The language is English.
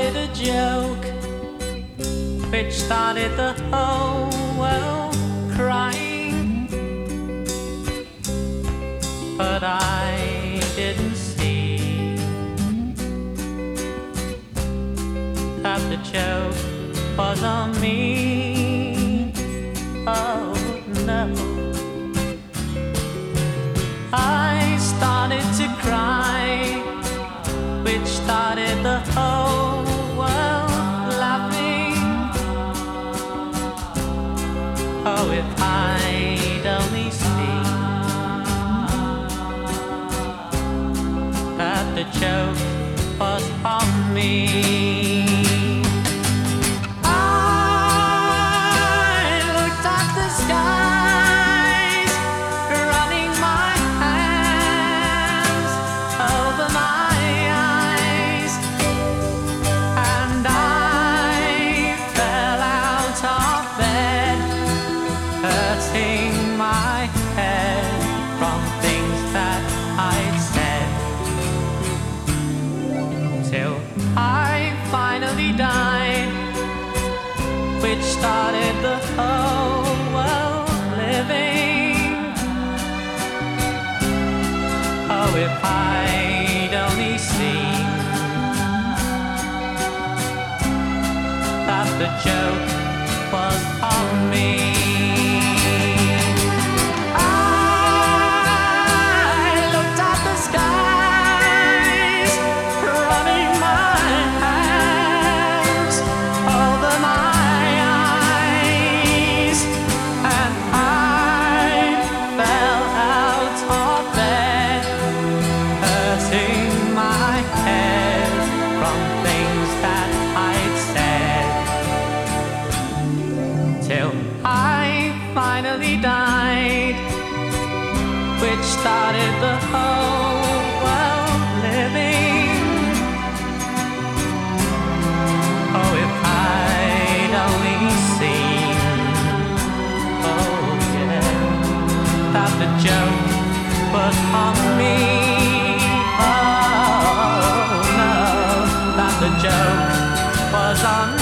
started a joke, which started the whole world crying. But I didn't see that the joke was on me. Oh no. I started to cry, which started the whole world laughing. Oh, if I'd only seen that the joke was on me. I looked at the skies, running my hands over my eyes, and I fell out of bed, hurting my head from things that I'd said, till I finally died, which started the whole world living. Oh, if I'd only seen that the joke was on me. I looked at the skies, running my hands over my eyes, and I fell out of bed, hurting my head from things that I'd said, till I finally died, which started the whole world living. Oh, if I'd only seen, oh yeah, that the joke was on me. Oh no, that the joke was on me.